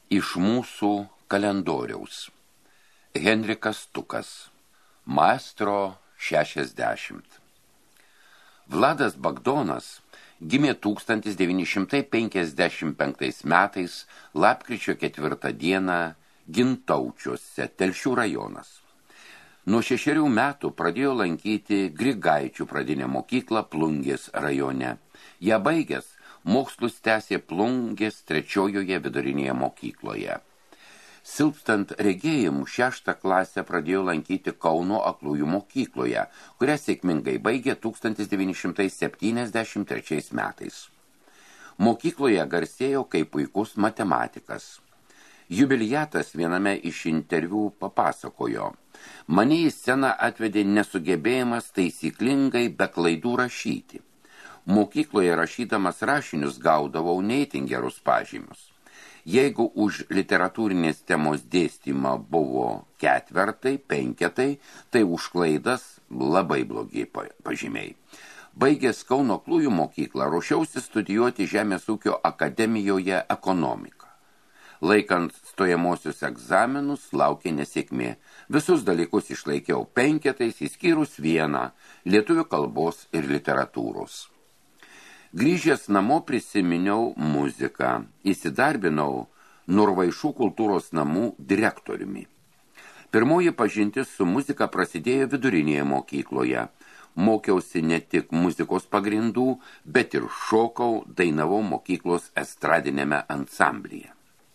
Iš mūsų kalendoriaus. Henrikas Tukas. Maestro 60. Vladas Bagdonas gimė 1955 metais lapkričio 4 dieną Gintaučiuose, Telšių rajonas. Nuo 6 metų pradėjo lankyti Grigaičių pradinę mokyklą Plungės rajone. Ją baigęs, mokslus tęsė Plungės 3 vidurinėje mokykloje. Silpstant regėjimų 6 klasę pradėjo lankyti Kauno aklųjų mokykloje, kurią sėkmingai baigė 1973 metais. Mokykloje garsėjo kaip puikus matematikas. Jubiliatas viename iš interviu papasakojo: mane į sceną atvedė nesugebėjimas taisyklingai be klaidų rašyti. Mokykloje rašydamas rašinius gaudavau neįtin gerus pažymius. Jeigu už literatūrinės temos dėstymą buvo 4, 5, tai už klaidas labai blogi pažymiai. Baigęs Kauno aklųjų mokyklą, ruošiausi studijuoti Žemės ūkio akademijoje ekonomiką. Laikant stojamosius egzaminus laukė nesėkmė. Visus dalykus išlaikiau 5, išskyrus 1 – lietuvių kalbos ir literatūros. Grįžęs namo prisiminiau muziką. Įsidarbinau Nurvaišų kultūros namų direktoriumi. Pirmoji pažintis su muzika prasidėjo vidurinėje mokykloje. Mokiausi ne tik muzikos pagrindų, bet ir šokau, dainavau mokyklos estradinėme ansamblyje.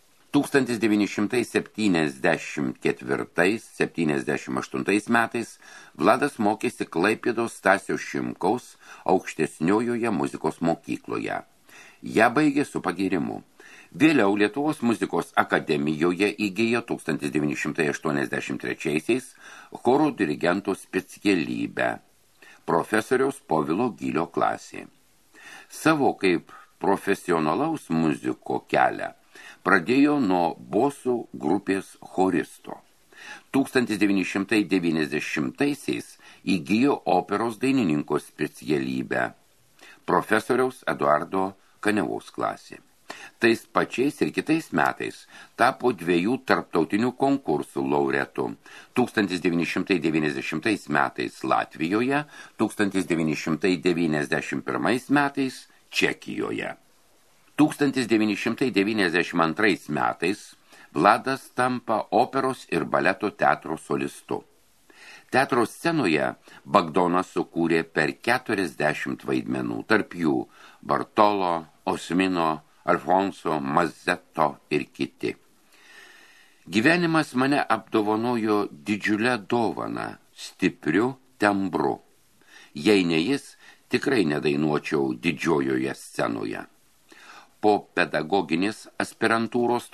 1974-78 metais Vladas mokėsi Klaipėdos Stasio Šimkaus aukštesniojoje muzikos mokykloje. Ją baigė su pagyrimu. Vėliau Lietuvos muzikos akademijoje įgijo 1983 choro dirigento specialybę, profesoriaus Povilo Gylio klasė. Savo kaip profesionalaus muziko kelią pradėjo nuo bosų grupės choristo. 1990-aisiais įgijo operos dainininko specialybę, profesoriaus Eduardo Kaniavaus klasė. Tais pačiais ir kitais metais tapo 2 tarptautinių konkursų laureatu. 1990 metais Latvijoje, 1991 metais Čekijoje. 1992 metais Vladas tampa operos ir baleto teatro solistu. Teatro scenoje Bagdonas sukūrė per 40 vaidmenų, tarp jų Bartolo, Osmino, Alfonso, Mazzetto ir kiti. Gyvenimas mane apdovanojo didžiulę dovaną, stipriu tembru. Jei ne jis, tikrai nedainuočiau didžiojoje scenoje. Po pedagoginės aspirantūros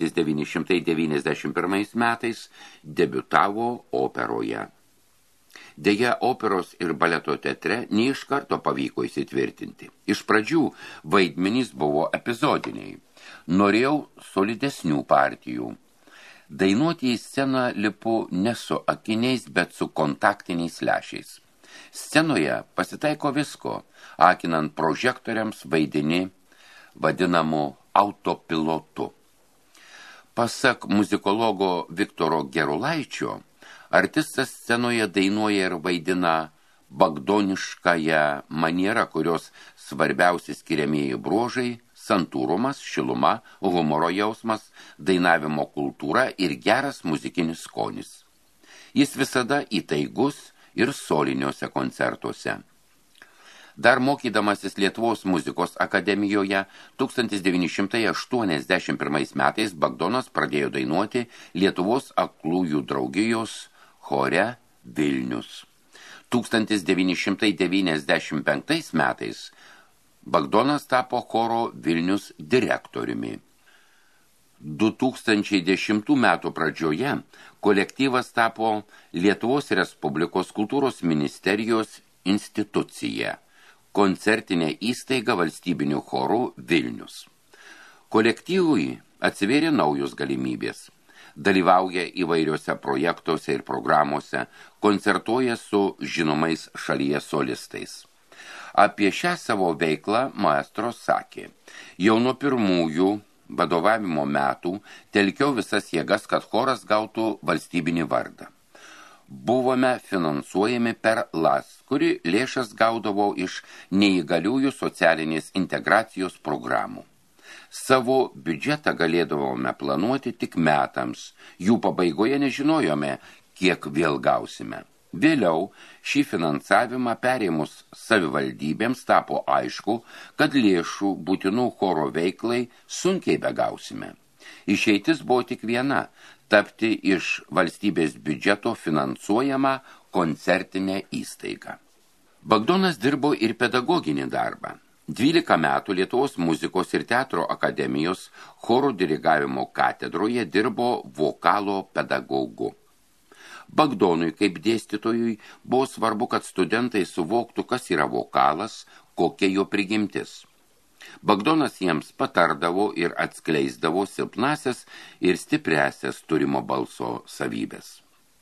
1991 metais debiutavo operoje. Deja, operos ir baleto teatre ne iš karto pavyko įsitvirtinti. Iš pradžių vaidmenys buvo epizodiniai. Norėjau solidesnių partijų. Dainuoti į sceną lipu ne su akiniais, bet su kontaktiniais lęšiais. Scenoje pasitaiko visko, akinant prožektoriams vaidini vadinamu autopilotu. Pasak muzikologo Viktoro Gerulaičio, artistas scenoje dainuoja ir vaidina bagdoniškąją manierą, kurios svarbiausi skiriamieji bruožai – santūrumas, šiluma, humoro jausmas, dainavimo kultūra ir geras muzikinis skonis. Jis visada įtaigus ir soliniuose koncertuose. Dar mokydamasis Lietuvos muzikos akademijoje 1981 metais Bagdonas pradėjo dainuoti Lietuvos aklųjų draugijos chore Vilnius. 1995 metais Bagdonas tapo choro Vilnius direktoriumi. 2010 metų pradžioje kolektyvas tapo Lietuvos Respublikos kultūros ministerijos institucija, koncertinė įstaiga valstybinių chorų Vilnius. Kolektyvui atsivėrė naujos galimybės. Dalyvauja įvairiuose projektuose ir programuose, koncertuoja su žinomais šalyje solistais. Apie šią savo veiklą maestro sakė: jau nuo pirmųjų vadovavimo metų telkiau visas jėgas, kad choras gautų valstybinį vardą. Buvome finansuojami per LAS, kuri lėšas gaudavo iš neįgaliųjų socialinės integracijos programų. Savo biudžetą galėdavome planuoti tik metams, jų pabaigoje nežinojome, kiek vėl gausime. Vėliau šį finansavimą perėmus savivaldybėms tapo aišku, kad lėšų būtinų choro veiklai sunkiai begausime. Išeitis buvo tik viena – tapti iš valstybės biudžeto finansuojama koncertinė įstaiga. Bagdonas dirbo ir pedagoginį darbą. 12 metų Lietuvos muzikos ir teatro akademijos choro dirigavimo katedroje dirbo vokalo pedagogu. Bagdonui kaip dėstytojui buvo svarbu, kad studentai suvoktų, kas yra vokalas, kokia jo prigimtis. Bagdonas jiems patardavo ir atskleisdavo silpnasias ir stipriasias turimo balso savybės.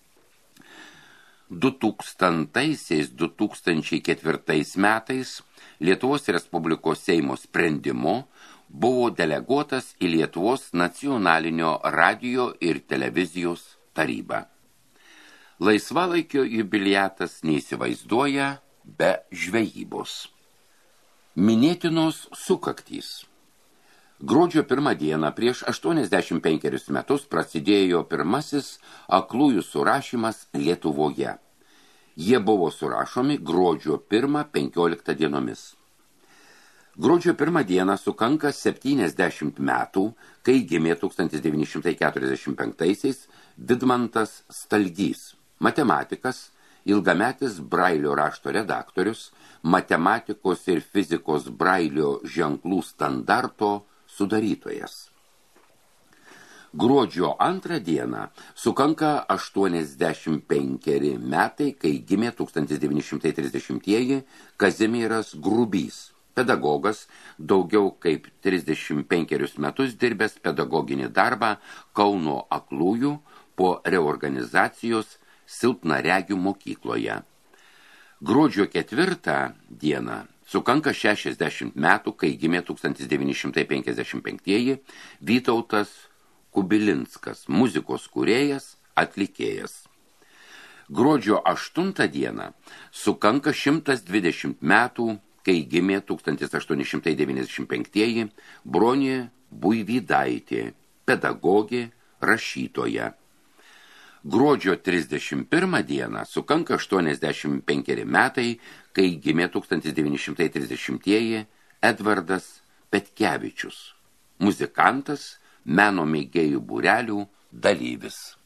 2000–2004 metais Lietuvos Respublikos Seimo sprendimu buvo deleguotas į Lietuvos nacionalinio radijo ir televizijos tarybą. Laisvalaikio jubiliatas neįsivaizduoja be žvejybos. Minėtinos sukaktys. Gruodžio 1 dieną prieš 85 metus prasidėjo pirmasis aklųjų surašymas Lietuvoje. Jie buvo surašomi gruodžio 1–15 dienomis. Gruodžio 1 dieną sukanka 70 metų, kai gimė 1945-aisiais Vidmantas Stalgys, matematikas, ilgametis Brailio rašto redaktorius, matematikos ir fizikos Brailio ženklų standarto sudarytojas. Gruodžio 2 dieną sukanka 85 metai, kai gimė 1930-ieji Kazimieras Grubys, pedagogas, daugiau kaip 35 metus dirbęs pedagoginį darbą Kauno aklųjų po reorganizacijos silpnaregių mokykloje. Gruodžio 4 dieną sukanka 60 metų, kai gimė 1955-ieji Vytautas Kubilinskas, muzikos kūrėjas, atlikėjas. Gruodžio 8 dieną sukanka 120 metų, kai gimė 1895-ieji Bronė Buivydaitė, pedagogė, rašytoja. Gruodžio 31 dieną sukanka 85 metai, kai gimė 1930-ieji Edvardas Petkevičius, muzikantas, meno mėgėjų būrelių dalyvis.